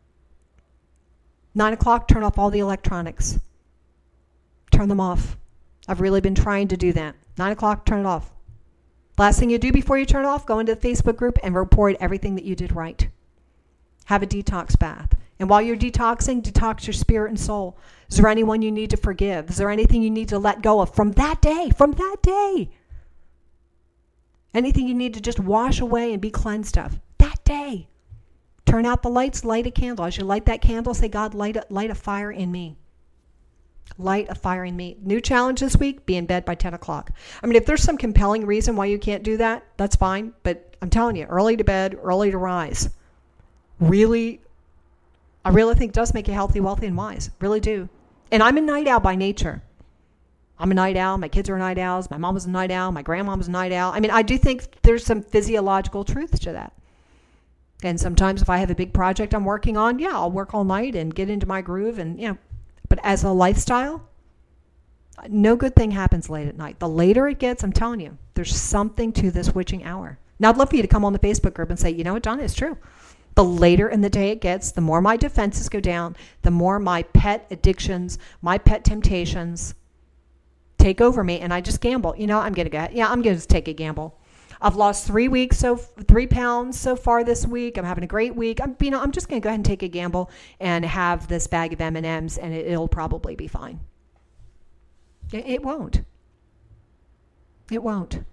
Speaker 1: Nine o'clock. Turn off all the electronics. Turn them off. I've really been trying to do that. Nine o'clock. Turn it off. Last thing you do before you turn it off, go into the Facebook group and report everything that you did right. Have a detox bath. And while you're detoxing, detox your spirit and soul. Is there anyone you need to forgive? Is there anything you need to let go of from that day? From that day. Anything you need to just wash away and be cleansed of? That day. Turn out the lights, light a candle. As you light that candle, say, God, light a, light a fire in me. Light a fire in me. New challenge this week, be in bed by ten o'clock. I mean, if there's some compelling reason why you can't do that, that's fine. But I'm telling you, early to bed, early to rise. Really, I really think does make you healthy, wealthy, and wise. Really do. And I'm a night owl by nature. I'm a night owl. My kids are night owls. My mom was a night owl. My grandma was a night owl. I mean, I do think there's some physiological truth to that. And sometimes if I have a big project I'm working on, yeah, I'll work all night and get into my groove and, you know, but as a lifestyle, no good thing happens late at night. The later it gets, I'm telling you, there's something to this witching hour. Now, I'd love for you to come on the Facebook group and say, you know what, Donna, it's true. The later in the day it gets, the more my defenses go down, the more my pet addictions, my pet temptations take over me, and I just gamble. You know, I'm going to go, yeah, I'm going to take a gamble. I've lost three weeks, so three pounds so far this week. I'm having a great week. I'm, you know, I'm just going to go ahead and take a gamble and have this bag of M and M's, and it, it'll probably be fine. It, it won't. It won't.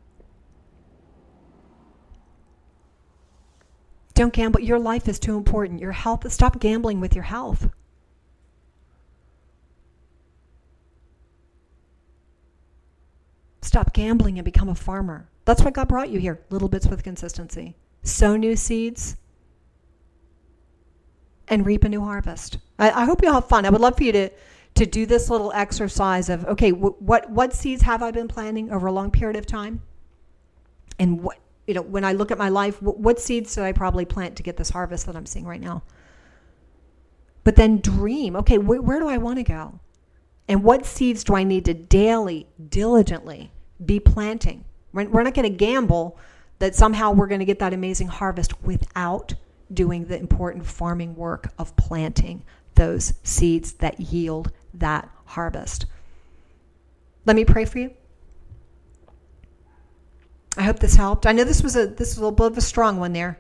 Speaker 1: Don't gamble. Your life is too important. Your health. Stop gambling with your health. Stop gambling and become a farmer. That's why God brought you here. Little bits with consistency. Sow new seeds and reap a new harvest. I, I hope you'll have fun. I would love for you to, to do this little exercise of, okay, w- what, what seeds have I been planting over a long period of time? And what, you know, when I look at my life, w- what seeds did I probably plant to get this harvest that I'm seeing right now? But then dream, okay, wh- where do I want to go? And what seeds do I need to daily, diligently be planting? We're not going to gamble that somehow we're going to get that amazing harvest without doing the important farming work of planting those seeds that yield that harvest. Let me pray for you. I hope this helped. I know this was a this was a little bit of a strong one there,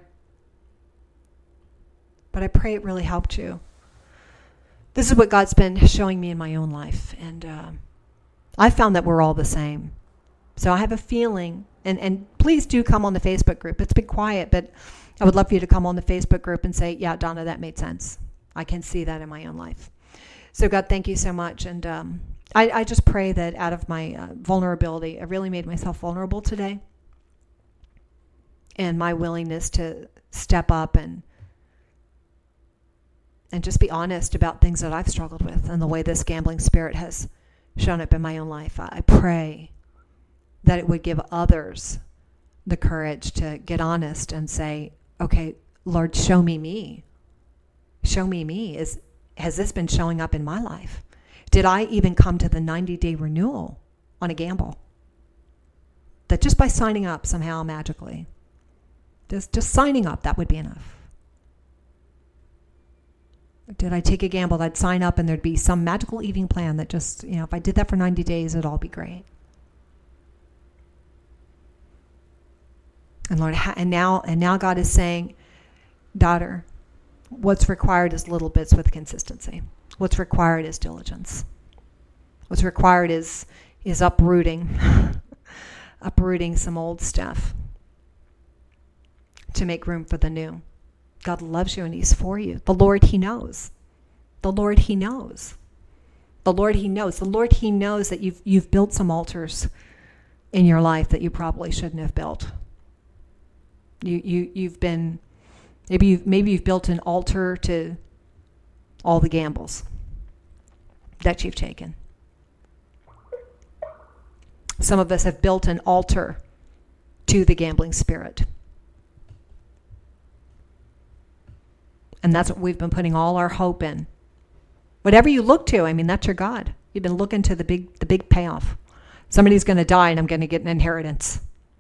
Speaker 1: but I pray it really helped you. This is what God's been showing me in my own life, and uh, I found that we're all the same. So I have a feeling, and, and please do come on the Facebook group. It's been quiet, but I would love for you to come on the Facebook group and say, yeah, Donna, that made sense. I can see that in my own life. So God, thank you so much. And um, I, I just pray that out of my uh, vulnerability, I really made myself vulnerable today. And my willingness to step up and and just be honest about things that I've struggled with and the way this gambling spirit has shown up in my own life. I pray that it would give others the courage to get honest and say, okay, Lord, show me me. Show me me. Is, has this been showing up in my life? Did I even come to the ninety-day renewal on a gamble? That just by signing up somehow magically, just, just signing up, that would be enough. Did I take a gamble that I'd sign up and there'd be some magical eating plan that just, you know, if I did that for ninety days, it'd all be great. And Lord, and now, and now God is saying, daughter, what's required is little bits with consistency. What's required is diligence. What's required is, is uprooting, uprooting some old stuff to make room for the new. God loves you and he's for you. The Lord, he knows. The Lord, he knows. The Lord, he knows. The Lord, he knows that you've, you've built some altars in your life that you probably shouldn't have built. You, you, you've been, maybe you've, maybe you've built an altar to all the gambles that you've taken. Some of us have built an altar to the gambling spirit. And that's what we've been putting all our hope in. Whatever you look to, I mean, that's your God. You've been looking to the big, the big payoff. Somebody's going to die and I'm going to get an inheritance.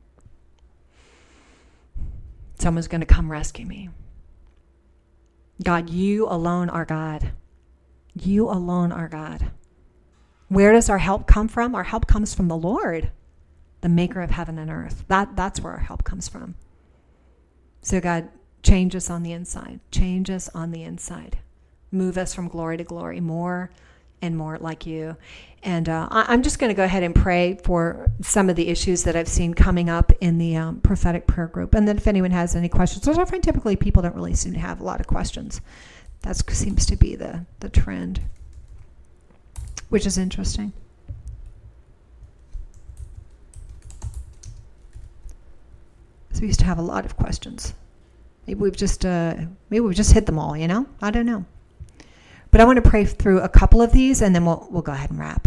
Speaker 1: Someone's going to come rescue me. God, you alone are God. You alone are God. Where does our help come from? Our help comes from the Lord, the maker of heaven and earth. That, that's where our help comes from. So God, change us on the inside. Change us on the inside. Move us from glory to glory, more and more like you. And uh, I'm just going to go ahead and pray for some of the issues that I've seen coming up in the um, prophetic prayer group. And then if anyone has any questions, which I find typically people don't really seem to have a lot of questions. That seems to be the, the trend, which is interesting. So we used to have a lot of questions. Maybe we've just uh, maybe we've just hit them all, you know? I don't know. But I want to pray through a couple of these, and then we'll we'll go ahead and wrap.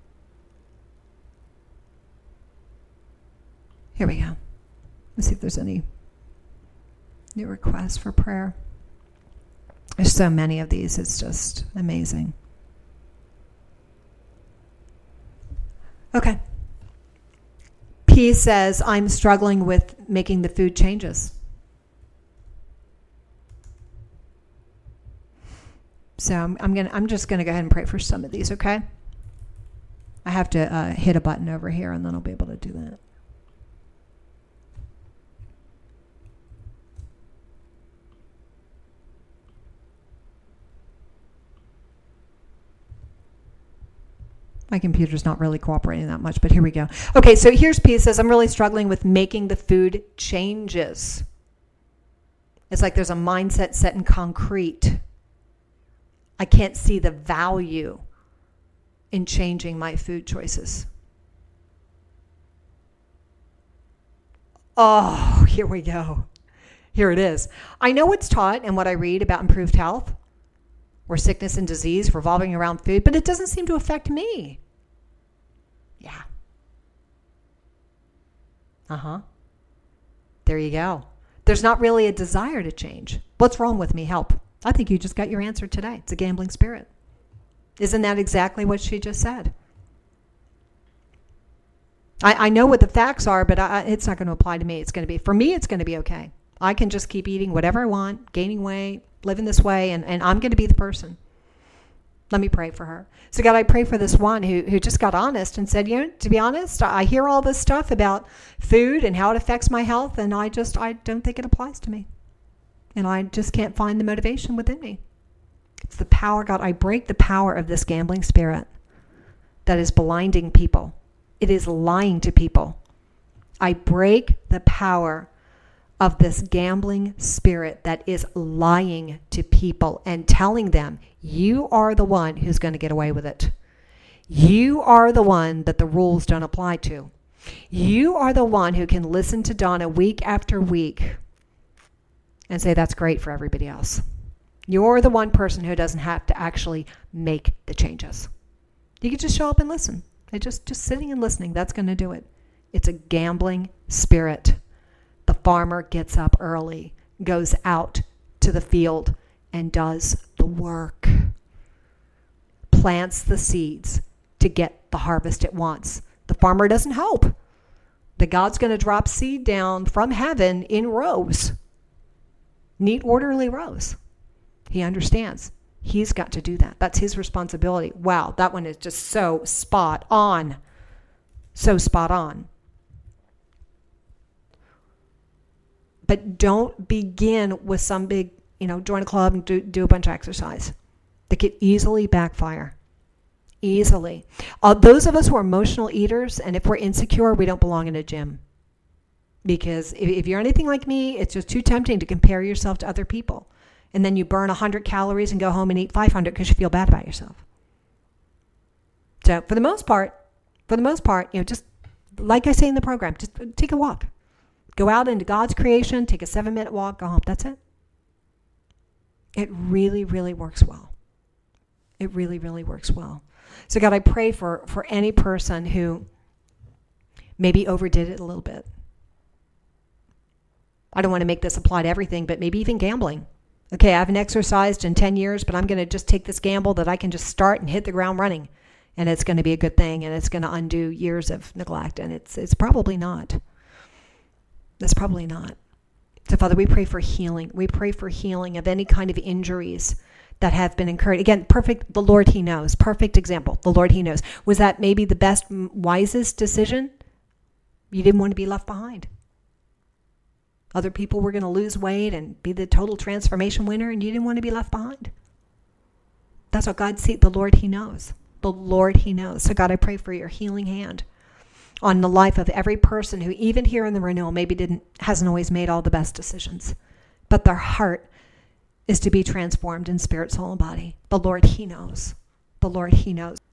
Speaker 1: Here we go. Let's see if there's any new requests for prayer. There's so many of these. It's just amazing. Okay. P says, I'm struggling with making the food changes. So I'm, I'm gonna. I'm just gonna go ahead and pray for some of these. Okay. I have to uh, hit a button over here, and then I'll be able to do that. My computer's not really cooperating that much, but here we go. Okay, so here's P says, I'm really struggling with making the food changes. It's like there's a mindset set in concrete. I can't see the value in changing my food choices. Oh, here we go. Here it is. I know what's taught and what I read about improved health or sickness and disease revolving around food, but it doesn't seem to affect me. Yeah. Uh-huh. There you go. There's not really a desire to change. What's wrong with me? Help. I think you just got your answer today. It's a gambling spirit. Isn't that exactly what she just said? I, I know what the facts are, but I, it's not going to apply to me. It's going to be, for me, it's going to be okay. I can just keep eating whatever I want, gaining weight, living this way, and, and I'm going to be the person. Let me pray for her. So God, I pray for this one who, who just got honest and said, you know, to be honest, I hear all this stuff about food and how it affects my health, and I just, I don't think it applies to me. And I just can't find the motivation within me. It's the power, God, I break the power of this gambling spirit that is blinding people. It is lying to people. I break the power of this gambling spirit that is lying to people and telling them, you are the one who's going to get away with it. You are the one that the rules don't apply to. You are the one who can listen to Donna week after week and say that's great for everybody else. You're the one person who doesn't have to actually make the changes. You can just show up and listen. And just, just sitting and listening, that's going to do it. It's a gambling spirit. The farmer gets up early, goes out to the field, and does the work. Plants the seeds to get the harvest it wants. The farmer doesn't hope that God's going to drop seed down from heaven in rows. Neat, orderly rows. He understands. He's got to do that. That's his responsibility. Wow, that one is just so spot on. So spot on. But don't begin with some big, you know, join a club and do, do a bunch of exercise. That could easily backfire. Easily. Uh, those of us who are emotional eaters, and if we're insecure, we don't belong in a gym. Because if, if you're anything like me, it's just too tempting to compare yourself to other people. And then you burn one hundred calories and go home and eat five hundred because you feel bad about yourself. So for the most part, for the most part, you know, just like I say in the program, just take a walk. Go out into God's creation, take a seven minute walk, go home. That's it. It really, really works well. It really, really works well. So God, I pray for, for any person who maybe overdid it a little bit. I don't want to make this apply to everything, but maybe even gambling. Okay, I haven't exercised in ten years, but I'm going to just take this gamble that I can just start and hit the ground running. And it's going to be a good thing, and it's going to undo years of neglect. And it's it's probably not. It's probably not. So, Father, we pray for healing. We pray for healing of any kind of injuries that have been incurred. Again, perfect, the Lord, He knows. Perfect example. The Lord, He knows. Was that maybe the best, wisest decision? You didn't want to be left behind. Other people were going to lose weight and be the total transformation winner, and you didn't want to be left behind. That's what God sees. The Lord, He knows. The Lord, He knows. So, God, I pray for your healing hand on the life of every person who, even here in the renewal, maybe didn't hasn't always made all the best decisions, but their heart is to be transformed in spirit, soul, and body. The Lord, He knows. The Lord, He knows.